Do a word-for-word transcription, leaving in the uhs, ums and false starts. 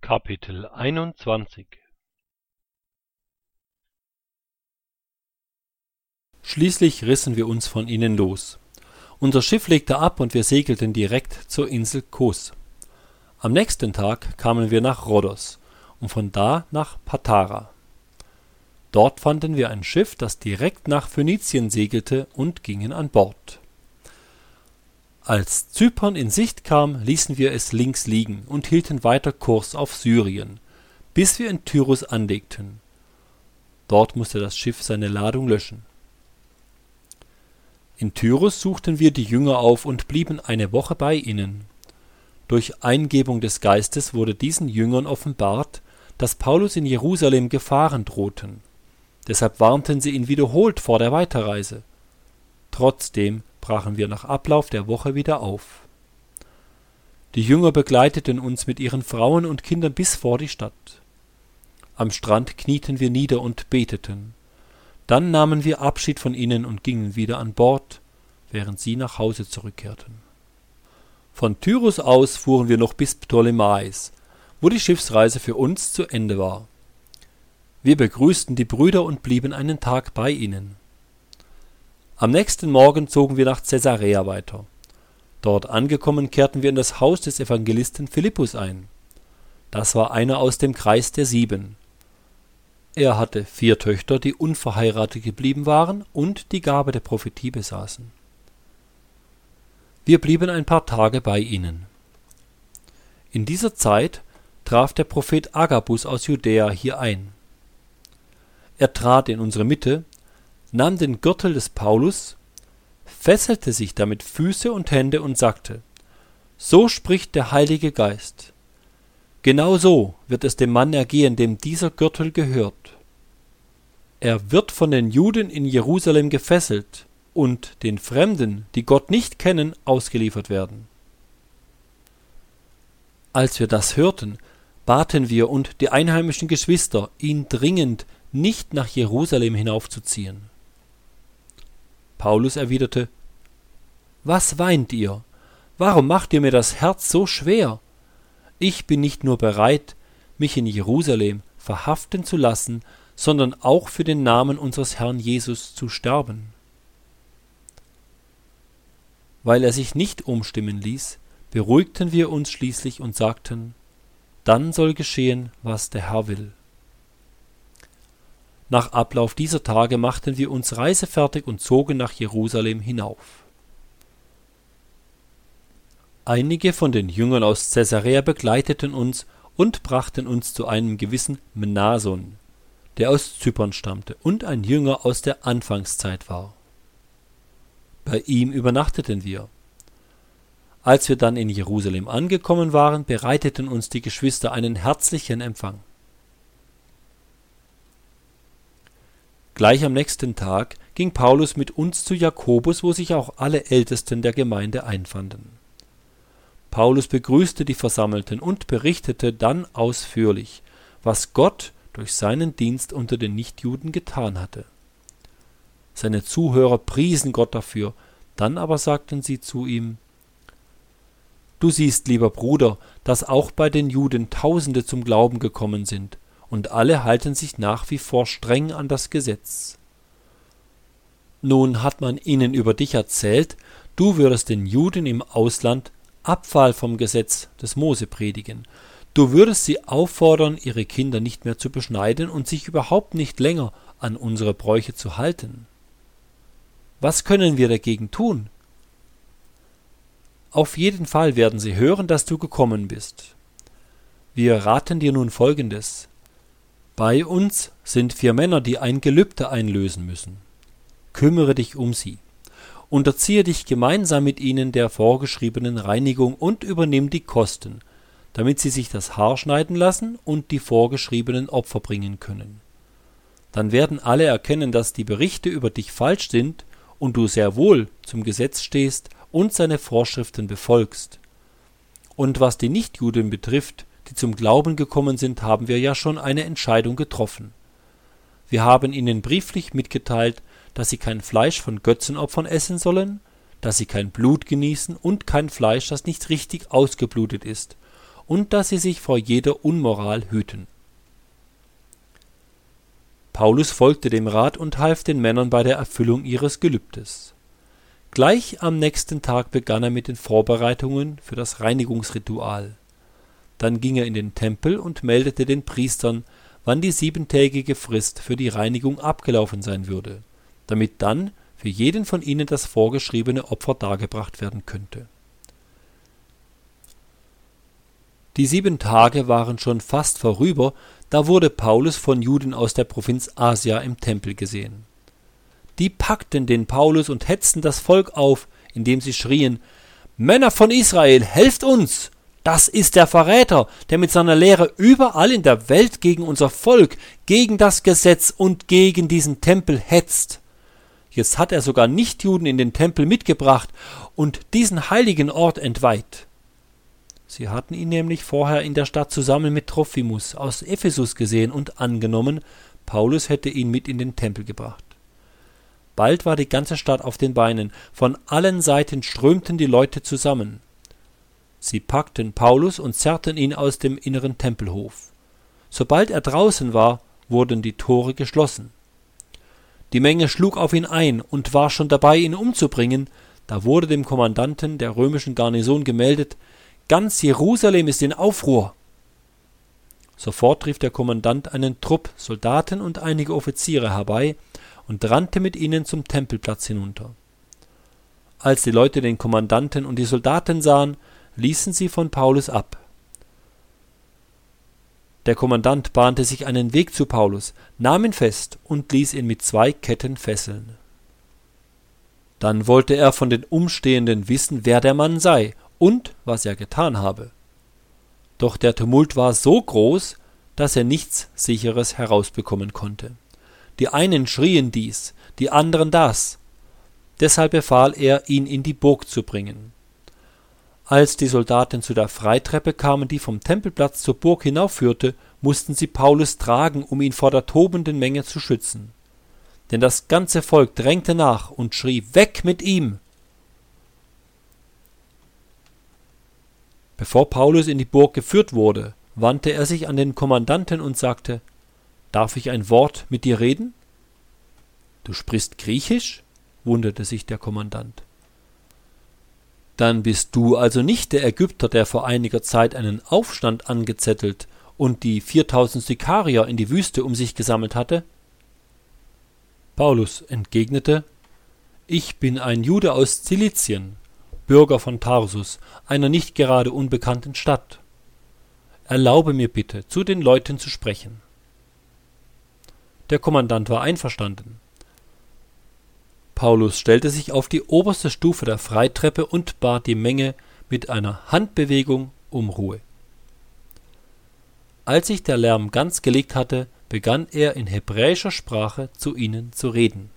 Kapitel einundzwanzig. Schließlich rissen wir uns von ihnen los. Unser Schiff legte ab und wir segelten direkt zur Insel Kos. Am nächsten Tag kamen wir nach Rhodos und von da nach Patara. Dort fanden wir ein Schiff, das direkt nach Phönizien segelte, und gingen an Bord. Als Zypern in Sicht kam, ließen wir es links liegen und hielten weiter Kurs auf Syrien, bis wir in Tyrus anlegten. Dort musste das Schiff seine Ladung löschen. In Tyrus suchten wir die Jünger auf und blieben eine Woche bei ihnen. Durch Eingebung des Geistes wurde diesen Jüngern offenbart, dass Paulus in Jerusalem Gefahren drohten. Deshalb warnten sie ihn wiederholt vor der Weiterreise. Trotzdem brachen wir nach Ablauf der Woche wieder auf. Die Jünger begleiteten uns mit ihren Frauen und Kindern bis vor die Stadt. Am Strand knieten wir nieder und beteten. Dann nahmen wir Abschied von ihnen und gingen wieder an Bord, während sie nach Hause zurückkehrten. Von Tyrus aus fuhren wir noch bis Ptolemais, wo die Schiffsreise für uns zu Ende war. Wir begrüßten die Brüder und blieben einen Tag bei ihnen. Am nächsten Morgen zogen wir nach Caesarea weiter. Dort angekommen, kehrten wir in das Haus des Evangelisten Philippus ein. Das war einer aus dem Kreis der Sieben. Er hatte vier Töchter, die unverheiratet geblieben waren und die Gabe der Prophetie besaßen. Wir blieben ein paar Tage bei ihnen. In dieser Zeit traf der Prophet Agabus aus Judäa hier ein. Er trat in unsere Mitte, nahm den Gürtel des Paulus, fesselte sich damit Füße und Hände und sagte: So spricht der Heilige Geist. Genau so wird es dem Mann ergehen, dem dieser Gürtel gehört. Er wird von den Juden in Jerusalem gefesselt und den Fremden, die Gott nicht kennen, ausgeliefert werden. Als wir das hörten, baten wir und die einheimischen Geschwister, ihn dringend nicht nach Jerusalem hinaufzuziehen. Paulus erwiderte: Was weint ihr? Warum macht ihr mir das Herz so schwer? Ich bin nicht nur bereit, mich in Jerusalem verhaften zu lassen, sondern auch für den Namen unseres Herrn Jesus zu sterben. Weil er sich nicht umstimmen ließ, beruhigten wir uns schließlich und sagten: Dann soll geschehen, was der Herr will. Nach Ablauf dieser Tage machten wir uns reisefertig und zogen nach Jerusalem hinauf. Einige von den Jüngern aus Caesarea begleiteten uns und brachten uns zu einem gewissen Mnason, der aus Zypern stammte und ein Jünger aus der Anfangszeit war. Bei ihm übernachteten wir. Als wir dann in Jerusalem angekommen waren, bereiteten uns die Geschwister einen herzlichen Empfang. Gleich am nächsten Tag ging Paulus mit uns zu Jakobus, wo sich auch alle Ältesten der Gemeinde einfanden. Paulus begrüßte die Versammelten und berichtete dann ausführlich, was Gott durch seinen Dienst unter den Nichtjuden getan hatte. Seine Zuhörer priesen Gott dafür, dann aber sagten sie zu ihm: Du siehst, lieber Bruder, dass auch bei den Juden Tausende zum Glauben gekommen sind, und alle halten sich nach wie vor streng an das Gesetz. Nun hat man ihnen über dich erzählt, du würdest den Juden im Ausland Abfall vom Gesetz des Mose predigen. Du würdest sie auffordern, ihre Kinder nicht mehr zu beschneiden und sich überhaupt nicht länger an unsere Bräuche zu halten. Was können wir dagegen tun? Auf jeden Fall werden sie hören, dass du gekommen bist. Wir raten dir nun Folgendes: Bei uns sind vier Männer, die ein Gelübde einlösen müssen. Kümmere dich um sie. Unterziehe dich gemeinsam mit ihnen der vorgeschriebenen Reinigung und übernimm die Kosten, damit sie sich das Haar schneiden lassen und die vorgeschriebenen Opfer bringen können. Dann werden alle erkennen, dass die Berichte über dich falsch sind und du sehr wohl zum Gesetz stehst und seine Vorschriften befolgst. Und was die Nichtjuden betrifft, die zum Glauben gekommen sind, haben wir ja schon eine Entscheidung getroffen. Wir haben ihnen brieflich mitgeteilt, dass sie kein Fleisch von Götzenopfern essen sollen, dass sie kein Blut genießen und kein Fleisch, das nicht richtig ausgeblutet ist, und dass sie sich vor jeder Unmoral hüten. Paulus folgte dem Rat und half den Männern bei der Erfüllung ihres Gelübdes. Gleich am nächsten Tag begann er mit den Vorbereitungen für das Reinigungsritual. Dann ging er in den Tempel und meldete den Priestern, wann die siebentägige Frist für die Reinigung abgelaufen sein würde, damit dann für jeden von ihnen das vorgeschriebene Opfer dargebracht werden könnte. Die sieben Tage waren schon fast vorüber, da wurde Paulus von Juden aus der Provinz Asia im Tempel gesehen. Die packten den Paulus und hetzten das Volk auf, indem sie schrien: »Männer von Israel, helft uns! Das ist der Verräter, der mit seiner Lehre überall in der Welt gegen unser Volk, gegen das Gesetz und gegen diesen Tempel hetzt. Jetzt hat er sogar Nichtjuden in den Tempel mitgebracht und diesen heiligen Ort entweiht.« Sie hatten ihn nämlich vorher in der Stadt zusammen mit Trophimus aus Ephesus gesehen und angenommen, Paulus hätte ihn mit in den Tempel gebracht. Bald war die ganze Stadt auf den Beinen, von allen Seiten strömten die Leute zusammen. Sie packten Paulus und zerrten ihn aus dem inneren Tempelhof. Sobald er draußen war, wurden die Tore geschlossen. Die Menge schlug auf ihn ein und war schon dabei, ihn umzubringen, da wurde dem Kommandanten der römischen Garnison gemeldet: »Ganz Jerusalem ist in Aufruhr!« Sofort rief der Kommandant einen Trupp Soldaten und einige Offiziere herbei und rannte mit ihnen zum Tempelplatz hinunter. Als die Leute den Kommandanten und die Soldaten sahen, ließen sie von Paulus ab. Der Kommandant bahnte sich einen Weg zu Paulus, nahm ihn fest und ließ ihn mit zwei Ketten fesseln. Dann wollte er von den Umstehenden wissen, wer der Mann sei und was er getan habe. Doch der Tumult war so groß, dass er nichts Sicheres herausbekommen konnte. Die einen schrien dies, die anderen das. Deshalb befahl er, ihn in die Burg zu bringen. Als die Soldaten zu der Freitreppe kamen, die vom Tempelplatz zur Burg hinaufführte, mussten sie Paulus tragen, um ihn vor der tobenden Menge zu schützen. Denn das ganze Volk drängte nach und schrie: »Weg mit ihm!« Bevor Paulus in die Burg geführt wurde, wandte er sich an den Kommandanten und sagte: »Darf ich ein Wort mit dir reden?« »Du sprichst Griechisch?« wunderte sich der Kommandant. »Dann bist du also nicht der Ägypter, der vor einiger Zeit einen Aufstand angezettelt und die viertausend Sikarier in die Wüste um sich gesammelt hatte?« Paulus entgegnete: »Ich bin ein Jude aus Zilizien, Bürger von Tarsus, einer nicht gerade unbekannten Stadt. Erlaube mir bitte, zu den Leuten zu sprechen.« Der Kommandant war einverstanden. Paulus stellte sich auf die oberste Stufe der Freitreppe und bat die Menge mit einer Handbewegung um Ruhe. Als sich der Lärm ganz gelegt hatte, begann er in hebräischer Sprache zu ihnen zu reden.